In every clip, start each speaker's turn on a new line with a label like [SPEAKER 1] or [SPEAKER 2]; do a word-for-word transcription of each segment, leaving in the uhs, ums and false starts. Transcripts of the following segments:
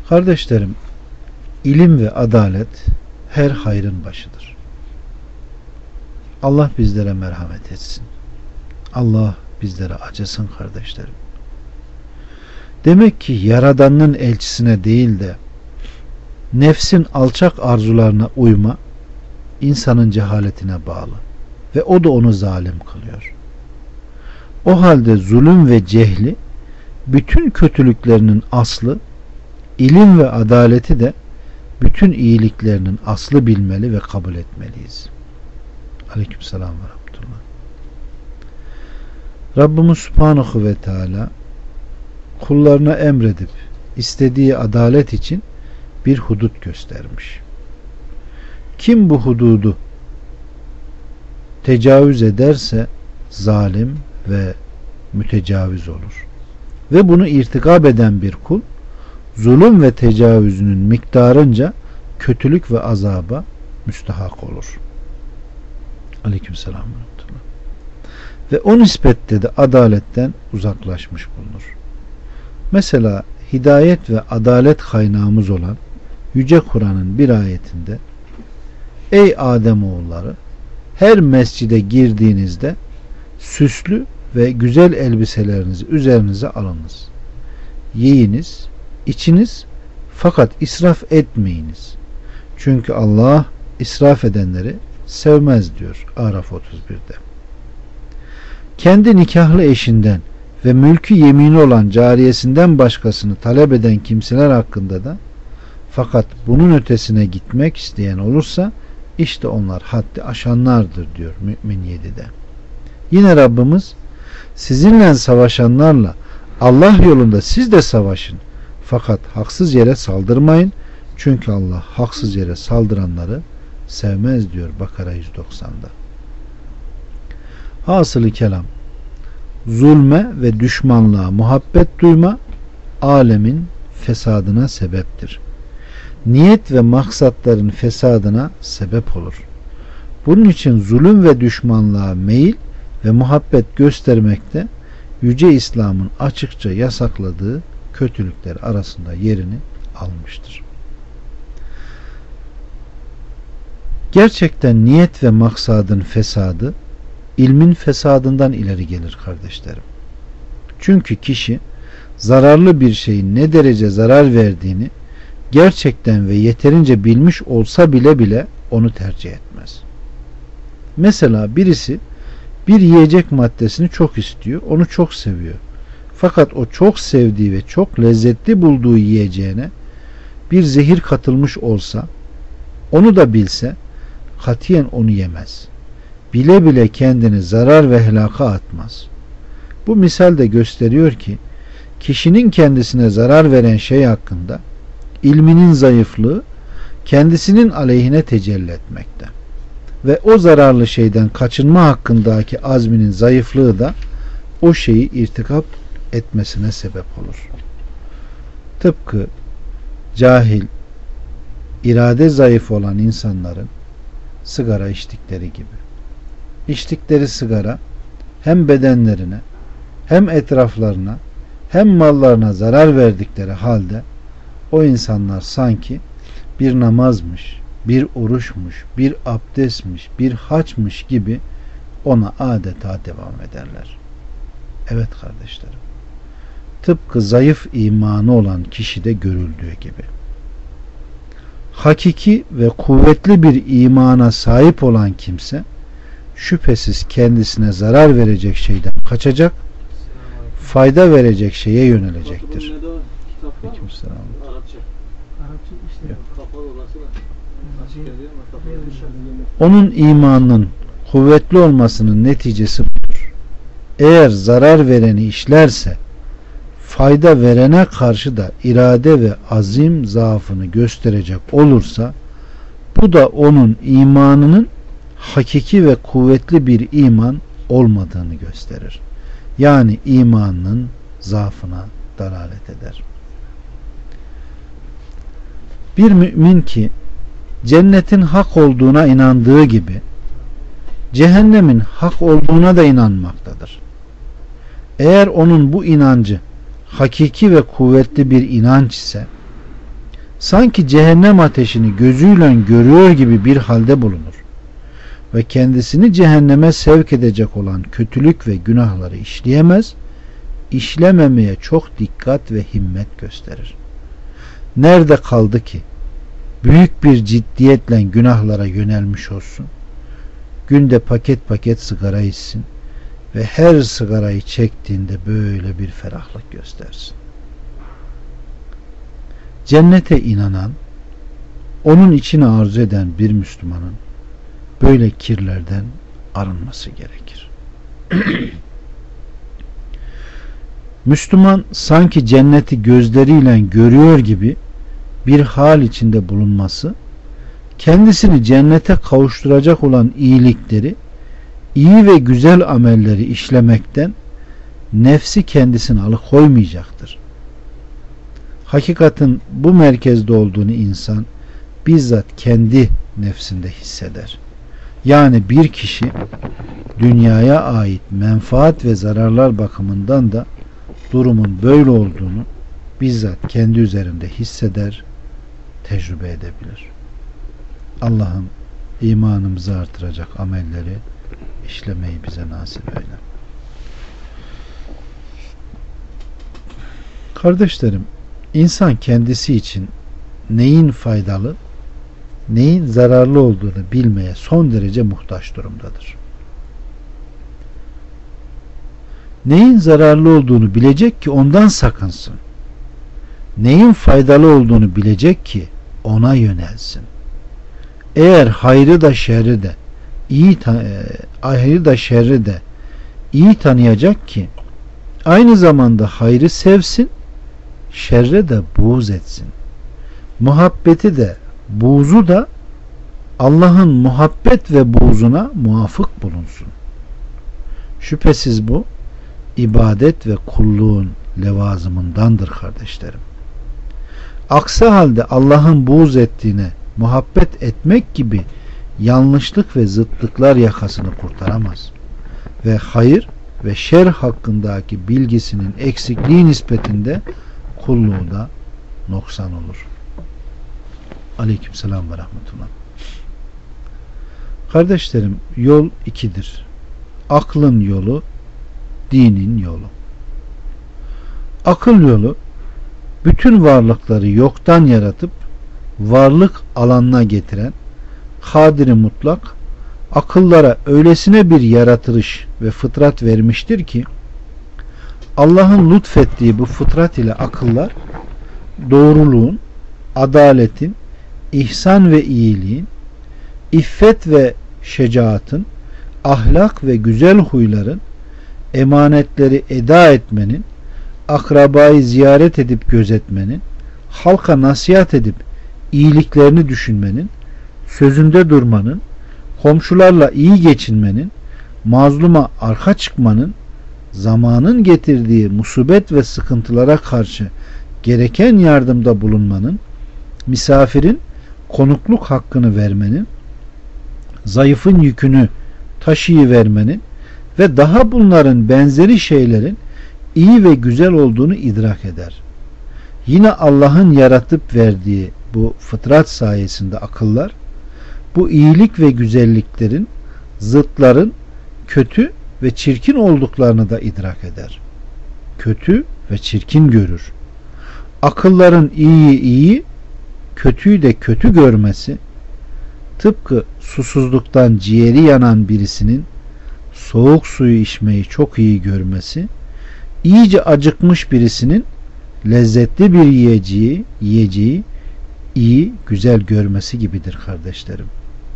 [SPEAKER 1] Kardeşlerim, ilim ve adalet her hayrın başıdır. Allah bizlere merhamet etsin. Allah bizlere acısın kardeşlerim. Demek ki Yaradan'ın elçisine değil de nefsin alçak arzularına uyma insanın cehaletine bağlı ve o da onu zalim kılıyor. O halde zulüm ve cehli bütün kötülüklerinin aslı, ilim ve adaleti de bütün iyiliklerinin aslı bilmeli ve kabul etmeliyiz. Aleykümselam ve rahmetullah. Rabbimiz Subhanahu ve Teala kullarına emredip istediği adalet için bir hudut göstermiş. Kim bu hududu tecavüz ederse zalim ve mütecaviz olur. Ve bunu irtikab eden bir kul zulüm ve tecavüzünün miktarınca kötülük ve azaba müstahak olur. Aleykümselam ve rahmetullah. Ve o nispette de adaletten uzaklaşmış bulunur. Mesela hidayet ve adalet kaynağımız olan Yüce Kur'an'ın bir ayetinde ey Ademoğulları, her mescide girdiğinizde süslü ve güzel elbiselerinizi üzerinize alınız. Yiyiniz, içiniz, fakat israf etmeyiniz. Çünkü Allah israf edenleri sevmez diyor Araf otuz birde. Kendi nikahlı eşinden ve mülkü yemini olan cariyesinden başkasını talep eden kimseler hakkında da fakat bunun ötesine gitmek isteyen olursa işte onlar haddi aşanlardır diyor Mü'min yedide. Yine Rabbimiz sizinle savaşanlarla Allah yolunda siz de savaşın fakat haksız yere saldırmayın çünkü Allah haksız yere saldıranları sevmez diyor Bakara yüz doksanda. Hasılı kelam, zulme ve düşmanlığa muhabbet duyma alemin fesadına sebeptir. Niyet ve maksatların fesadına sebep olur. Bunun için zulüm ve düşmanlığa meyil ve muhabbet göstermekte Yüce İslam'ın açıkça yasakladığı kötülükler arasında yerini almıştır. Gerçekten niyet ve maksadın fesadı ilmin fesadından ileri gelir kardeşlerim. Çünkü kişi zararlı bir şeyin ne derece zarar verdiğini gerçekten ve yeterince bilmiş olsa bile bile onu tercih etmez. Mesela birisi bir yiyecek maddesini çok istiyor, onu çok seviyor. Fakat o çok sevdiği ve çok lezzetli bulduğu yiyeceğine bir zehir katılmış olsa, onu da bilse katiyen onu yemez. Bile bile kendini zarar ve helaka atmaz. Bu misal de gösteriyor ki kişinin kendisine zarar veren şey hakkında ilminin zayıflığı kendisinin aleyhine tecelli etmekte. Ve o zararlı şeyden kaçınma hakkındaki azminin zayıflığı da o şeyi irtikap etmesine sebep olur. Tıpkı cahil, irade zayıf olan insanların sigara içtikleri gibi. İçtikleri sigara hem bedenlerine hem etraflarına hem mallarına zarar verdikleri halde o insanlar sanki bir namazmış, bir oruçmuş, bir abdestmiş, bir haçmış gibi ona adeta devam ederler. Evet kardeşlerim. Tıpkı zayıf imanı olan kişide görüldüğü gibi. Hakiki ve kuvvetli bir imana sahip olan kimse şüphesiz kendisine zarar verecek şeyden kaçacak, fayda verecek şeye yönelecektir. Onun imanının kuvvetli olmasının neticesi budur. Eğer zarar vereni işlerse fayda verene karşı da irade ve azim zaafını gösterecek olursa bu da onun imanının hakiki ve kuvvetli bir iman olmadığını gösterir. Yani imanının zaafına dalalet eder. Bir mümin ki cennetin hak olduğuna inandığı gibi cehennemin hak olduğuna da inanmaktadır. Eğer onun bu inancı hakiki ve kuvvetli bir inanç ise sanki cehennem ateşini gözüyle görüyor gibi bir halde bulunur ve kendisini cehenneme sevk edecek olan kötülük ve günahları işleyemez, işlememeye çok dikkat ve himmet gösterir. Nerede kaldı ki büyük bir ciddiyetle günahlara yönelmiş olsun, günde paket paket sigara içsin ve her sigarayı çektiğinde böyle bir ferahlık göstersin. Cennete inanan, onun içini arzu eden bir Müslümanın böyle kirlerden arınması gerekir. Müslüman sanki cenneti gözleriyle görüyor gibi bir hal içinde bulunması, kendisini cennete kavuşturacak olan iyilikleri, iyi ve güzel amelleri işlemekten nefsi kendisini alıkoymayacaktır. Hakikatin bu merkezde olduğunu insan bizzat kendi nefsinde hisseder. Yani bir kişi dünyaya ait menfaat ve zararlar bakımından da durumun böyle olduğunu bizzat kendi üzerinde hisseder, tecrübe edebilir. Allah'ım imanımızı artıracak amelleri işlemeyi bize nasip eyle. Kardeşlerim, insan kendisi için neyin faydalı, neyin zararlı olduğunu bilmeye son derece muhtaç durumdadır. Neyin zararlı olduğunu bilecek ki ondan sakınsın. Neyin faydalı olduğunu bilecek ki ona yönelsin. Eğer hayrı da şerri de iyi hayrı da şerri de iyi tanıyacak ki aynı zamanda hayrı sevsin, şerre de buğz etsin. Muhabbeti de buğzu da Allah'ın muhabbet ve buğzuna muvafık bulunsun. Şüphesiz bu ibadet ve kulluğun levazımındandır kardeşlerim. Aksi halde Allah'ın buğz ettiğine muhabbet etmek gibi yanlışlık ve zıtlıklar yakasını kurtaramaz ve hayır ve şer hakkındaki bilgisinin eksikliği nispetinde kulluğu da noksan olur. Aleykümselam ve rahmetullah. Kardeşlerim, yol ikidir. Aklın yolu, dinin yolu. Akıl yolu bütün varlıkları yoktan yaratıp varlık alanına getiren Kadir-i Mutlak akıllara öylesine bir yaratılış ve fıtrat vermiştir ki Allah'ın lütfettiği bu fıtrat ile akıllar doğruluğun, adaletin, ihsan ve iyiliğin, iffet ve şecaatın, ahlak ve güzel huyların, emanetleri eda etmenin, akrabayı ziyaret edip gözetmenin, halka nasihat edip iyiliklerini düşünmenin, sözünde durmanın, komşularla iyi geçinmenin, mazluma arka çıkmanın, zamanın getirdiği musibet ve sıkıntılara karşı gereken yardımda bulunmanın, misafirin konukluk hakkını vermenin, zayıfın yükünü taşıyıvermenin ve daha bunların benzeri şeylerin iyi ve güzel olduğunu idrak eder. Yine Allah'ın yaratıp verdiği bu fıtrat sayesinde akıllar bu iyilik ve güzelliklerin, zıtların kötü ve çirkin olduklarını da idrak eder. Kötü ve çirkin görür. Akılların iyiyi iyi, kötüyü de kötü görmesi, tıpkı susuzluktan ciğeri yanan birisinin soğuk suyu içmeyi çok iyi görmesi, iyice acıkmış birisinin lezzetli bir yiyeceği, yiyeceği iyi, güzel görmesi gibidir kardeşlerim.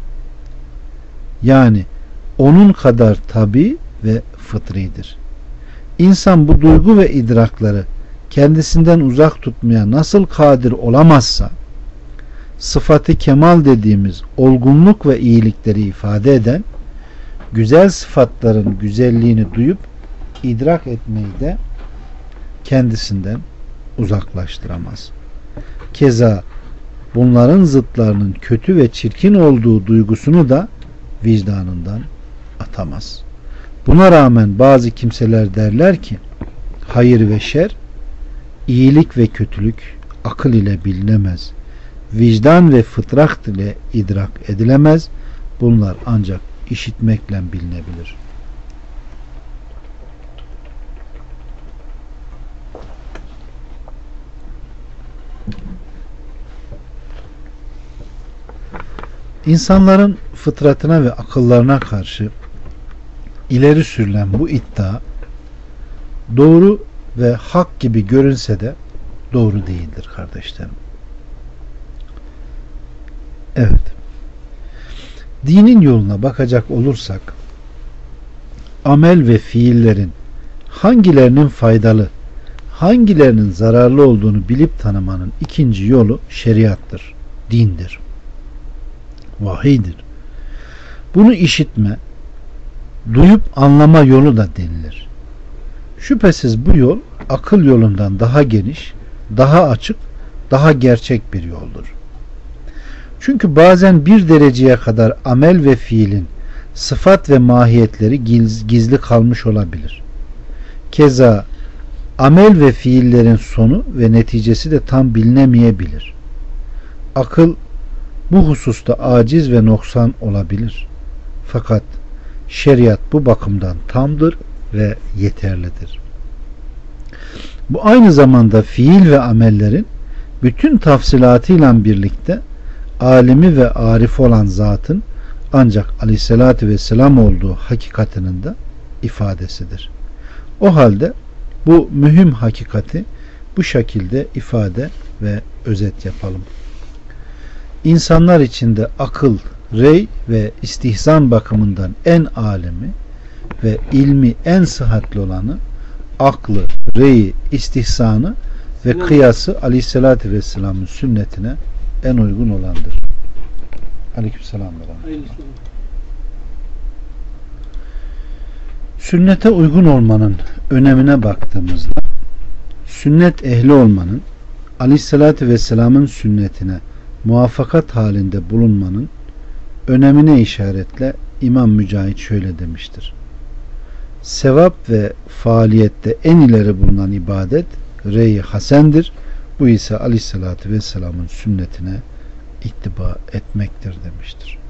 [SPEAKER 1] Yani onun kadar tabii ve fıtridir. İnsan bu duygu ve idrakları kendisinden uzak tutmaya nasıl kadir olamazsa, sıfatı kemal dediğimiz olgunluk ve iyilikleri ifade eden güzel sıfatların güzelliğini duyup idrak etmeyi de kendisinden uzaklaştıramaz. Keza bunların zıtlarının kötü ve çirkin olduğu duygusunu da vicdanından atamaz. Buna rağmen bazı kimseler derler ki hayır ve şer, iyilik ve kötülük akıl ile bilinemez. vicdan ve fıtrat ile idrak edilemez. Bunlar ancak işitmekle bilinebilir. İnsanların fıtratına ve akıllarına karşı ileri sürülen bu iddia doğru ve hak gibi görünse de doğru değildir kardeşlerim. Evet. Dinin yoluna bakacak olursak amel ve fiillerin hangilerinin faydalı, hangilerinin zararlı olduğunu bilip tanımanın ikinci yolu şeriattır, dindir, vahiydir. Bunu işitme, duyup anlama yolu da denilir. Şüphesiz bu yol akıl yolundan daha geniş, daha açık, daha gerçek bir yoldur. Çünkü bazen bir dereceye kadar amel ve fiilin sıfat ve mahiyetleri gizli kalmış olabilir. Keza amel ve fiillerin sonu ve neticesi de tam bilinemeyebilir. Akıl bu hususta aciz ve noksan olabilir. Fakat şeriat bu bakımdan tamdır ve yeterlidir. Bu aynı zamanda fiil ve amellerin bütün tafsilatıyla birlikte alimi ve arif olan zatın ancak aleyhissalatü vesselam olduğu hakikatinin de ifadesidir. O halde bu mühim hakikati bu şekilde ifade ve özet yapalım. İnsanlar içinde akıl, rey ve istihzan bakımından en alimi ve ilmi en sıhhatli olanı, aklı, reyi, istihsanı ve kıyası aleyhissalatü vesselamın sünnetine en uygun olandır. Aleykümselam. Sünnete uygun olmanın önemine baktığımızda sünnet ehli olmanın aleyhissalatü vesselamın sünnetine muvaffakat halinde bulunmanın önemine işaretle İmam Mücahit şöyle demiştir: sevap ve faaliyette en ileri bulunan ibadet rey-i hasendir. Bu ise aleyhissalatü vesselamın sünnetine ittiba etmektir demiştir.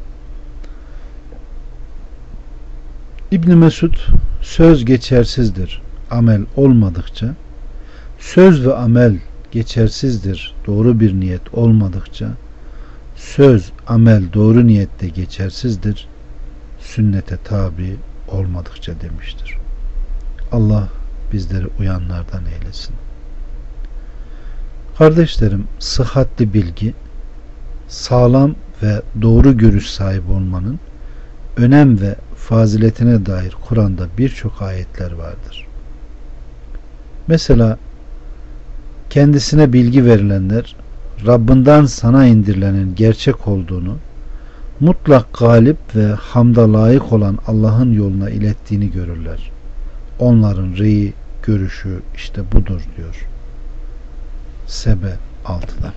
[SPEAKER 1] İbn Mesud söz geçersizdir amel olmadıkça, söz ve amel geçersizdir doğru bir niyet olmadıkça, söz, amel doğru niyette geçersizdir sünnete tabi olmadıkça demiştir. Allah bizleri uyanlardan eylesin. Kardeşlerim, sıhhatli bilgi, sağlam ve doğru görüş sahibi olmanın önem ve faziletine dair Kur'an'da birçok ayetler vardır. Mesela kendisine bilgi verilenler Rabbinden sana indirilenin gerçek olduğunu, mutlak galip ve hamda layık olan Allah'ın yoluna ilettiğini görürler. Onların reyi, görüşü işte budur diyor. Sebe altıda.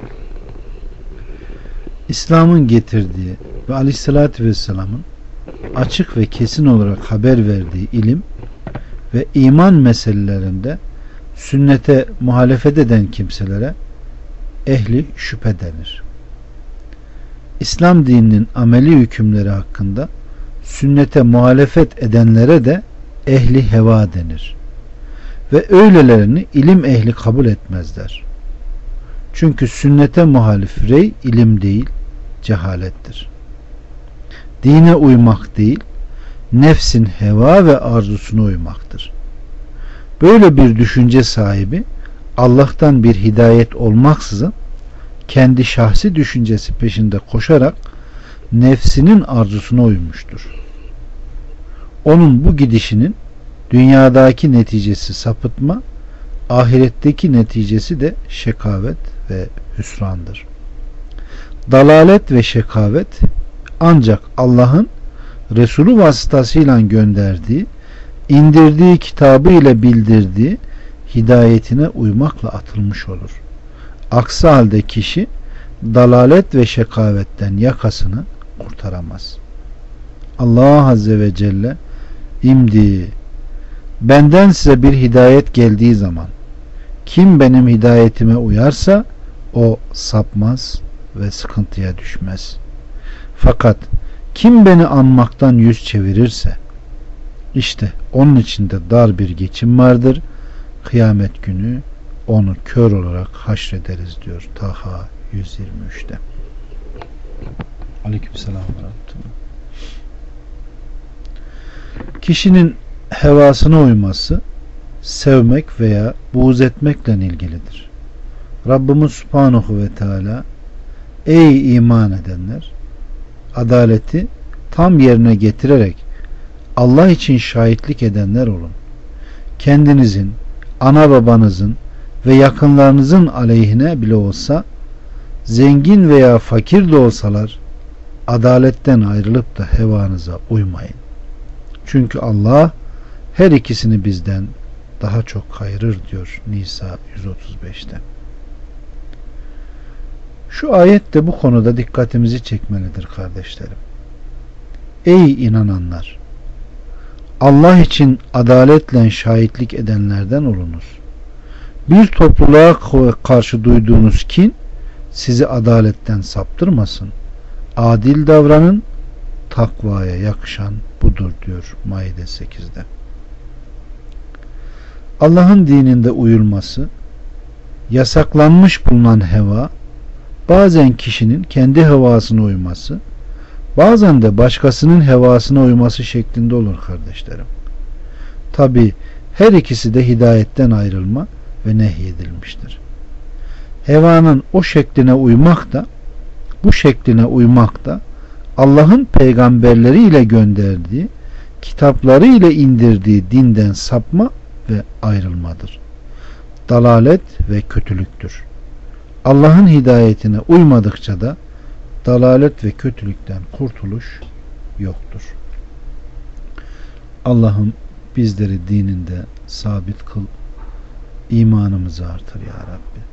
[SPEAKER 1] İslam'ın getirdiği ve aleyhissalatü vesselamın açık ve kesin olarak haber verdiği ilim ve iman meselelerinde sünnete muhalefet eden kimselere ehli şüphe denir. İslam dininin ameli hükümleri hakkında sünnete muhalefet edenlere de ehli heva denir. Ve öylelerini ilim ehli kabul etmezler. Çünkü sünnete muhalif rey ilim değil, cehalettir. Dine uymak değil, nefsin heva ve arzusuna uymaktır. Böyle bir düşünce sahibi Allah'tan bir hidayet olmaksızın kendi şahsi düşüncesi peşinde koşarak nefsinin arzusuna uymuştur. Onun bu gidişinin dünyadaki neticesi sapıtma, ahiretteki neticesi de şekavet ve hüsrandır. Dalalet ve şekavet ancak Allah'ın Resulü vasıtasıyla gönderdiği, indirdiği kitabı ile bildirdiği hidayetine uymakla atılmış olur. Aksi halde kişi dalalet ve şekavetten yakasını kurtaramaz. Allah Azze ve Celle imdi benden size bir hidayet geldiği zaman kim benim hidayetime uyarsa o sapmaz, ve sıkıntıya düşmez. Fakat kim beni anmaktan yüz çevirirse işte onun içinde dar bir geçim vardır. Kıyamet günü onu kör olarak haşrederiz diyor Taha yüz yirmi üçte. Aleykümselam ve rahmetullah. Kişinin hevasına uyması sevmek veya buğz etmekle ilgilidir. Rabbimiz Subhanahu ve Teala ey iman edenler, adaleti tam yerine getirerek Allah için şahitlik edenler olun. Kendinizin, ana babanızın ve yakınlarınızın aleyhine bile olsa, zengin veya fakir de olsalar adaletten ayrılıp da hevanıza uymayın. Çünkü Allah her ikisini bizden daha çok hayırır diyor Nisa yüz otuz beşte. Şu ayet de bu konuda dikkatimizi çekmelidir kardeşlerim. Ey inananlar! Allah için adaletle şahitlik edenlerden olunuz. Bir topluluğa karşı duyduğunuz kin sizi adaletten saptırmasın. Adil davranın, takvaya yakışan budur diyor Maide sekizde. Allah'ın dininde uyulması, yasaklanmış bulunan heva, bazen kişinin kendi hevasına uyması, bazen de başkasının hevasına uyması şeklinde olur kardeşlerim. Tabi her ikisi de hidayetten ayrılma ve nehyedilmiştir. Hevanın o şekline uymak da, bu şekline uymak da Allah'ın peygamberleri ile gönderdiği, kitapları ile indirdiği dinden sapma ve ayrılmadır. Dalalet ve kötülüktür. Allah'ın hidayetine uymadıkça da dalalet ve kötülükten kurtuluş yoktur. Allah'ım bizleri dininde sabit kıl, imanımızı artır ya Rabbi.